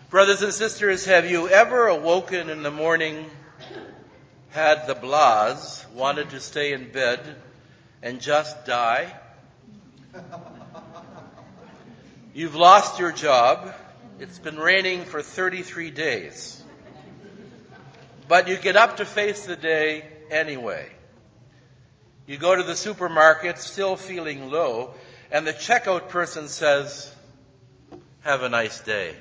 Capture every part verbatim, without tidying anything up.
Brothers and sisters, have you ever awoken in the morning, had the blahs, wanted to stay in bed, and just die? You've lost your job. It's been raining for thirty-three days. But you get up to face the day anyway. You go to the supermarket still feeling low, and the checkout person says, "Have a nice day."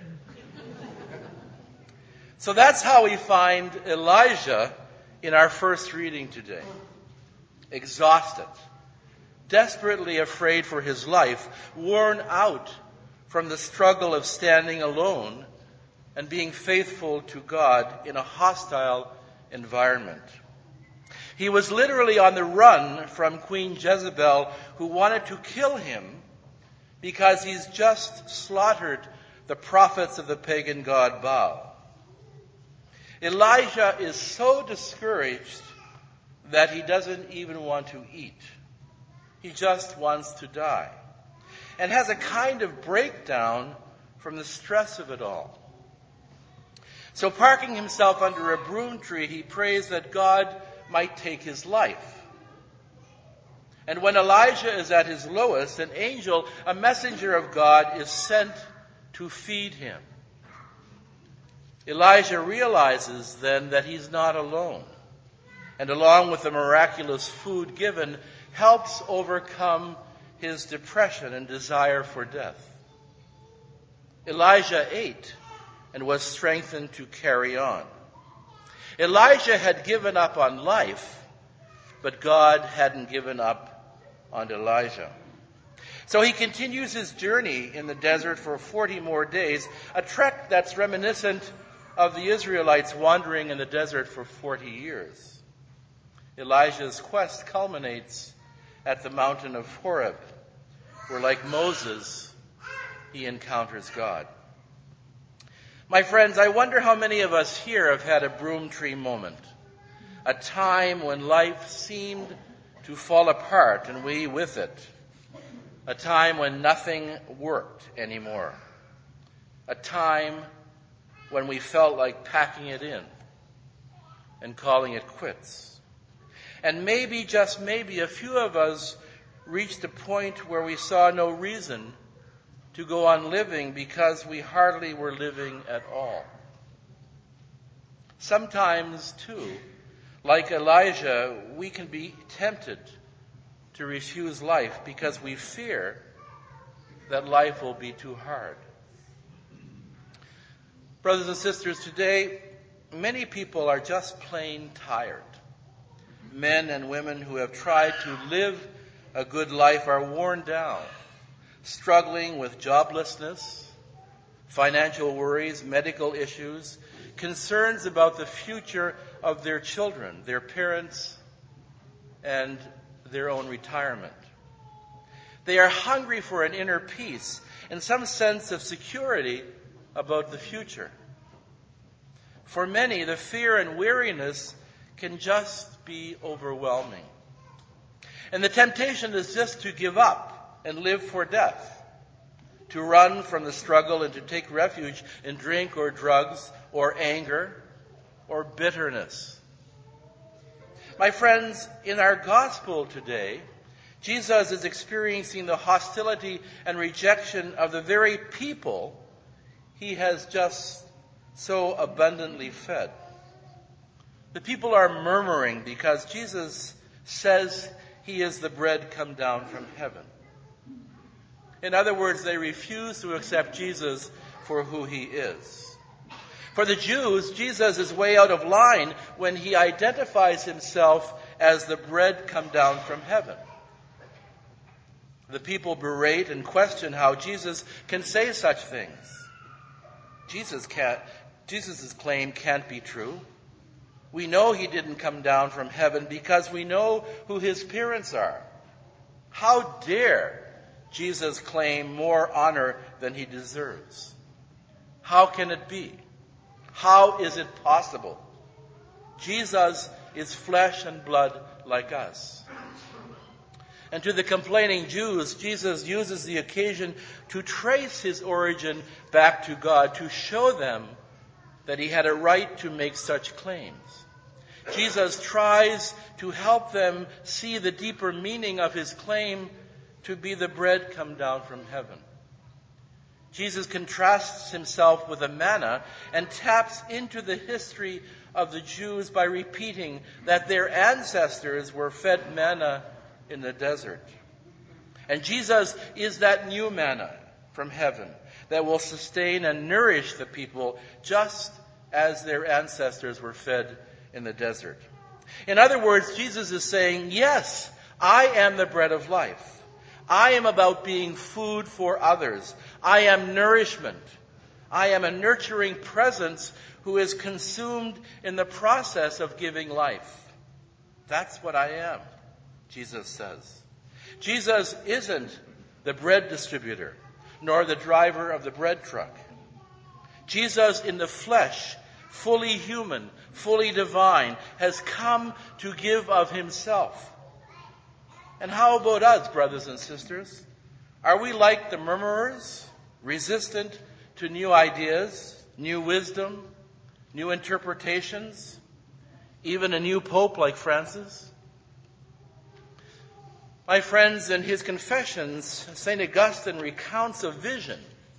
So that's how we find Elijah in our first reading today. Exhausted, desperately afraid for his life, worn out from the struggle of standing alone and being faithful to God in a hostile environment. He was literally on the run from Queen Jezebel, who wanted to kill him because he's just slaughtered the prophets of the pagan god Baal. Elijah is so discouraged that he doesn't even want to eat. He just wants to die, and has a kind of breakdown from the stress of it all. So parking himself under a broom tree, he prays that God might take his life. And when Elijah is at his lowest, an angel, a messenger of God, is sent to feed him. Elijah realizes then that he's not alone, and along with the miraculous food given, helps overcome his depression and desire for death. Elijah ate and was strengthened to carry on. Elijah had given up on life, but God hadn't given up on Elijah. So he continues his journey in the desert for forty more days, a trek that's reminiscent of the Israelites wandering in the desert for forty years. Elijah's quest culminates at the mountain of Horeb, where, like Moses, he encounters God. My friends, I wonder how many of us here have had a broom tree moment, a time when life seemed to fall apart and we with it, a time when nothing worked anymore, a time when we felt like packing it in and calling it quits. And maybe, just maybe, a few of us reached a point where we saw no reason to go on living because we hardly were living at all. Sometimes, too, like Elijah, we can be tempted to refuse life because we fear that life will be too hard. Brothers and sisters, today, many people are just plain tired. Men and women who have tried to live a good life are worn down, struggling with joblessness, financial worries, medical issues, concerns about the future of their children, their parents, and their own retirement. They are hungry for an inner peace and some sense of security about the future. For many, the fear and weariness can just be overwhelming. And the temptation is just to give up and live for death, to run from the struggle and to take refuge in drink or drugs or anger or bitterness. My friends, in our gospel today, Jesus is experiencing the hostility and rejection of the very people he has just so abundantly fed. The people are murmuring because Jesus says he is the bread come down from heaven. In other words, they refuse to accept Jesus for who he is. For the Jews, Jesus is way out of line when he identifies himself as the bread come down from heaven. The people berate and question how Jesus can say such things. Jesus can't, Jesus' claim can't be true. We know he didn't come down from heaven because we know who his parents are. How dare Jesus claim more honor than he deserves? How can it be? How is it possible? Jesus is flesh and blood like us. And to the complaining Jews, Jesus uses the occasion to trace his origin back to God, to show them that he had a right to make such claims. Jesus tries to help them see the deeper meaning of his claim to be the bread come down from heaven. Jesus contrasts himself with the manna and taps into the history of the Jews by repeating that their ancestors were fed manna in the desert. And Jesus is that new manna from heaven that will sustain and nourish the people just as their ancestors were fed in the desert. In other words, Jesus is saying, yes, I am the bread of life. I am about being food for others. I am nourishment. I am a nurturing presence who is consumed in the process of giving life. That's what I am, Jesus says. Jesus isn't the bread distributor, nor the driver of the bread truck. Jesus in the flesh, fully human, fully divine, has come to give of himself. And how about us, brothers and sisters? Are we like the murmurers, resistant to new ideas, new wisdom, new interpretations, even a new pope like Francis? My friends, in his Confessions, Saint Augustine recounts a vision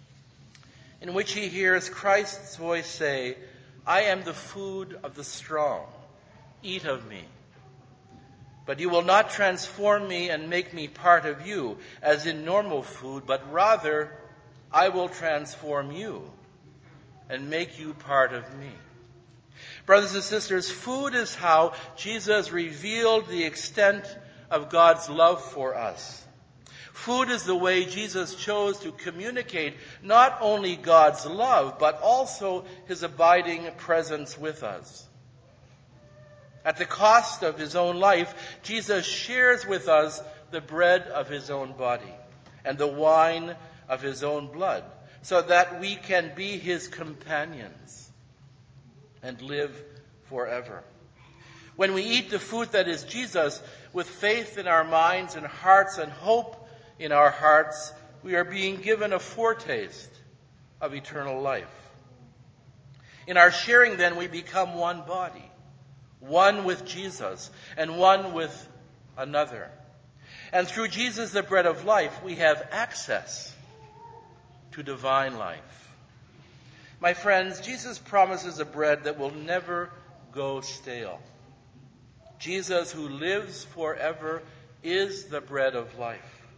in which he hears Christ's voice say, I am the food of the strong. Eat of me. But you will not transform me and make me part of you as in normal food, but rather I will transform you and make you part of me. Brothers and sisters, food is how Jesus revealed the extent of God's love for us. Food is the way Jesus chose to communicate not only God's love, but also his abiding presence with us. At the cost of his own life, Jesus shares with us the bread of his own body and the wine of his own blood, so that we can be his companions and live forever. When we eat the food that is Jesus, with faith in our minds and hearts and hope in our hearts, we are being given a foretaste of eternal life. In our sharing, then, we become one body, one with Jesus and one with another. And through Jesus, the bread of life, we have access to divine life. My friends, Jesus promises a bread that will never go stale. Jesus, who lives forever, is the bread of life.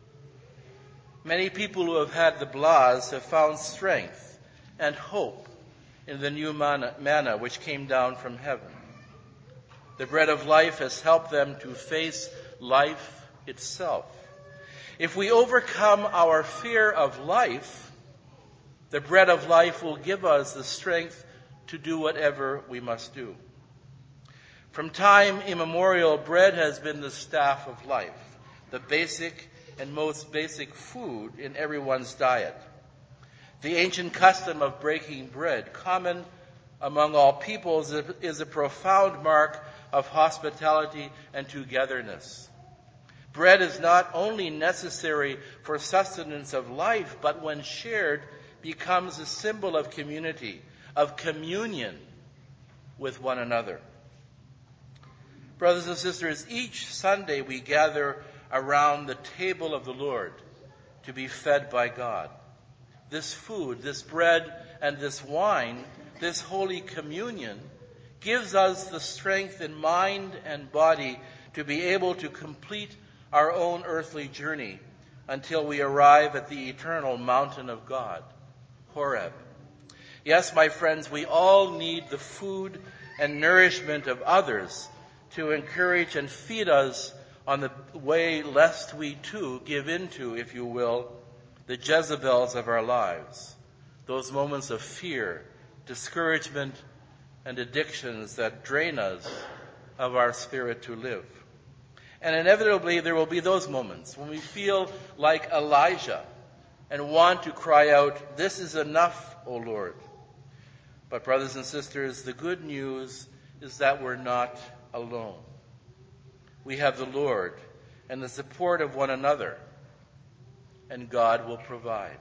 Many people who have had the blahs have found strength and hope in the new manna, manna which came down from heaven. The bread of life has helped them to face life itself. If we overcome our fear of life, the bread of life will give us the strength to do whatever we must do. From time immemorial, bread has been the staff of life, the basic and most basic food in everyone's diet. The ancient custom of breaking bread, common among all peoples, is a profound mark of hospitality and togetherness. Bread is not only necessary for sustenance of life, but when shared, becomes a symbol of community, of communion with one another. Brothers and sisters, each Sunday we gather around the table of the Lord to be fed by God. This food, this bread, and this wine, this holy communion, gives us the strength in mind and body to be able to complete our own earthly journey until we arrive at the eternal mountain of God, Horeb. Yes, my friends, we all need the food and nourishment of others to encourage and feed us on the way lest we too give into, if you will, the Jezebels of our lives, those moments of fear, discouragement, and addictions that drain us of our spirit to live. And inevitably there will be those moments when we feel like Elijah and want to cry out, "This is enough, O Lord." But brothers and sisters, the good news is that we're not alone. We have the Lord, and the support of one another, and God will provide.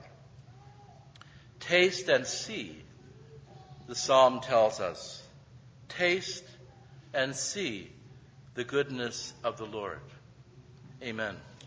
Taste and see, the psalm tells us. Taste and see the goodness of the Lord. Amen.